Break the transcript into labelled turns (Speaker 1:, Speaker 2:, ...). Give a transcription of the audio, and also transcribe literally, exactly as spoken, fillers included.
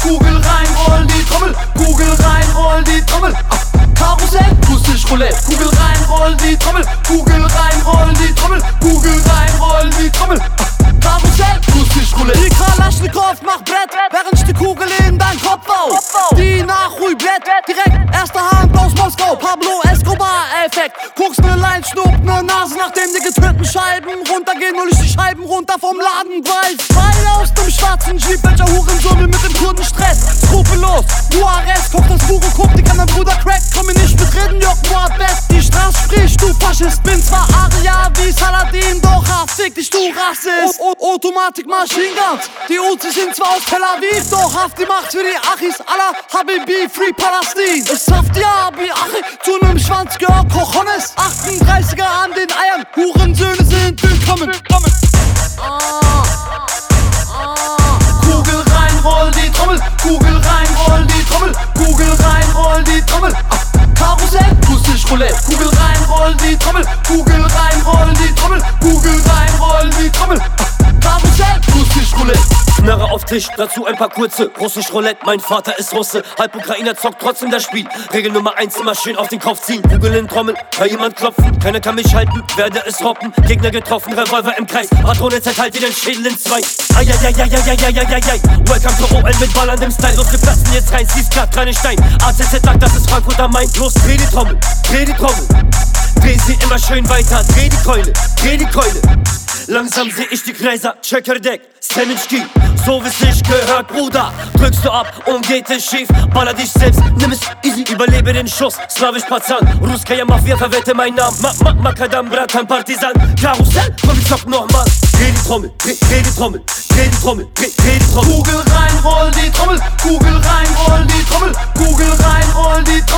Speaker 1: Kugel rein, roll die Trommel, Kugel rein, roll die Trommel. Ah, Karussell, russisch Roulette, Kugel rein, roll die Trommel, Kugel rein, roll die Trommel, Kugel rein, roll die Trommel. Ah, Karussell, russisch Roulette.
Speaker 2: Die Kalaschnikow macht Brett, während ich die Kugel in dein Kopf hau. Die nach Ruiblett, direkt erste Hand aus Moskau. Pablo Escobar-Effekt. Guckst ne Line, schnupp ne Nase, nachdem die getönten Scheiben runtergehen, hol ich die Scheiben runter vom Ladenpreis. Frei aus dem schwarzen Jeep, welcher Hurensohn will mit dem Kurden Stress. Skrupellos, Juarez, kocht das Buro, guck, die kann mein Bruder Crack. Komm mir nicht mitreden, Jörg Moabed. Die Straße spricht, du Faschist. Bin zwar Aria wie Saladin, doch haftig dich, du Rassist. O -O Automatik Machine Guns. Die Uzis sind zwar aus Tel Aviv, doch Haft die Macht für die Achis. Allah Habibi, Free Palästin. Es haft ja, wie Achi, zu nem Schwanz gehört Cojones. achtunddreißiger an den Eiern, Hurensöhne sind willkommen.
Speaker 1: Ah, ah. Kugel rein, roll die Trommel, Kugel rein, roll die Trommel, Kugel rein, roll die Trommel. Ah, Karussell, russisch Roulette, Kugel rein, roll die Trommel, Kugel rein, roll die Trommel, Kugel rein, roll die Trommel. Ah, Karussell, russisch Roulette.
Speaker 3: Knarre auf Tisch, dazu ein paar kurze. Russisch Roulette, mein Vater ist Russe. Halb Ukrainer zockt trotzdem das Spiel. Regel Nummer eins, immer schön auf den Kopf ziehen. Kugel in Trommel, hör jemand klopfen. Keiner kann mich halten, werde es hoppen. Gegner getroffen, Revolver im Kreis. Patrone zerteilt dir den Schädel in zwei. Eieieiei, welcome to O L mit ballerndem Style. Los, wir platzen jetzt rein, siehst grad keine Stein. A Z Z sagt, das ist Frankfurt am Main. Los, dreh die Trommel, dreh die Trommel. Dreh sie immer schön weiter, dreh die Keule, dreh die Keule. Langsam seh ich die Gräser, Checker-Deck, Steminski. So wie's sich gehört, Bruder. Drückst du ab und geht es schief. Baller dich selbst, nimm es easy. Überlebe den Schuss, slawisch Pazan. Ruskaya Mafia, verwette mein Namen. Ma, ma, Makadam, Bratan, Partisan. Karussell, komm, ich zock nochmal. Dreh die Trommel, dreh, dreh die Trommel. Dreh die Trommel, dreh, dreh die Trommel.
Speaker 1: Kugel rein, roll die Trommel, Kugel rein, roll die Trommel, Kugel rein, roll die Trommel.